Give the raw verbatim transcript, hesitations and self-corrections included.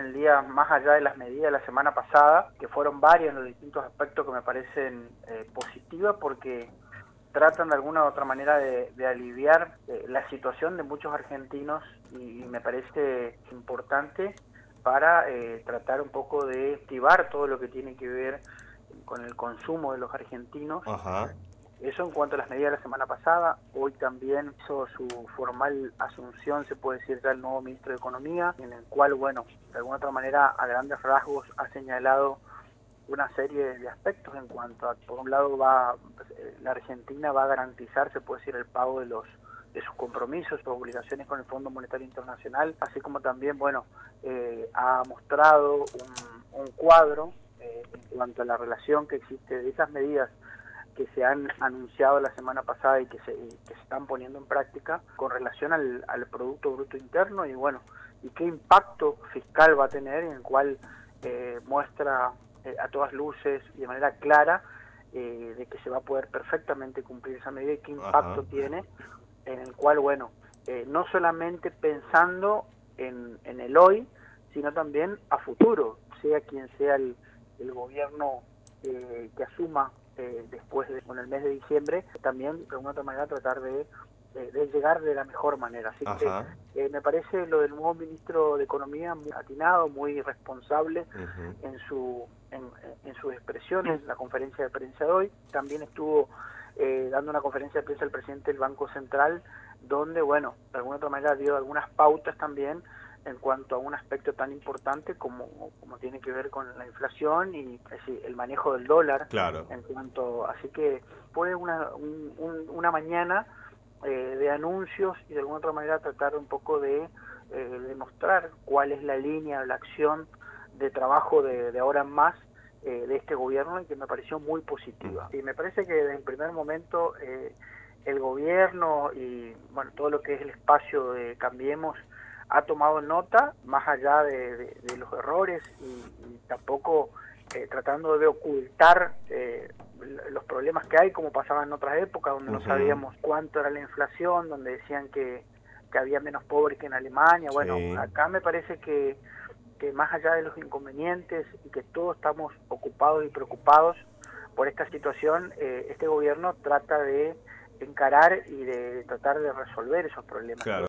el día, más allá de las medidas de la semana pasada, que fueron varios en los distintos aspectos que me parecen eh, positivas, porque tratan de alguna u otra manera de, de aliviar eh, la situación de muchos argentinos, y, y me parece importante para eh, tratar un poco de activar todo lo que tiene que ver con el consumo de los argentinos. Ajá. Eso en cuanto a las medidas de la semana pasada. Hoy también hizo su formal asunción, se puede decir, ya el nuevo ministro de Economía, en el cual, bueno, de alguna otra manera, a grandes rasgos, ha señalado una serie de aspectos en cuanto a, por un lado, va la Argentina va a garantizar, se puede decir, el pago de los de sus compromisos, sus obligaciones con el Fondo Monetario Internacional, así como también, bueno, eh, ha mostrado un, un cuadro eh, en cuanto a la relación que existe de esas medidas que se han anunciado la semana pasada y que se, y que se están poniendo en práctica con relación al, al Producto Bruto Interno, y bueno, y qué impacto fiscal va a tener, en el cual eh, muestra eh, a todas luces y de manera clara eh, de que se va a poder perfectamente cumplir esa medida, y qué impacto Ajá. tiene, en el cual, bueno, eh, no solamente pensando en, en el hoy, sino también a futuro, sea quien sea el, el gobierno eh, que asuma eh, después de, con el mes de diciembre, también de alguna otra manera tratar de, de, de llegar de la mejor manera. Así que Ajá. eh, me parece lo del nuevo ministro de Economía muy atinado, muy responsable Uh-huh. en su en, en sus expresiones, en la conferencia de prensa de hoy. También estuvo eh, dando una conferencia de prensa el presidente del Banco Central, donde, bueno, de alguna otra manera dio algunas pautas también en cuanto a un aspecto tan importante como, como tiene que ver con la inflación y es decir, el manejo del dólar. Claro. En cuanto, así que fue una, un, un, una mañana eh, de anuncios, y de alguna otra manera tratar un poco de eh, demostrar cuál es la línea, la acción de trabajo de, de ahora en más eh, de este gobierno, y que me pareció muy positiva. Uh-huh. Y me parece que desde el primer momento eh, el gobierno y bueno, todo lo que es el espacio de Cambiemos ha tomado nota, más allá de, de, de los errores, y, y tampoco eh, tratando de ocultar eh, los problemas que hay, como pasaba en otras épocas, donde no Uh-huh. sabíamos cuánto era la inflación, donde decían que, que había menos pobres que en Alemania. Bueno, Sí. acá me parece que, que más allá de los inconvenientes, y que todos estamos ocupados y preocupados por esta situación, eh, este gobierno trata de encarar y de tratar de resolver esos problemas. Claro.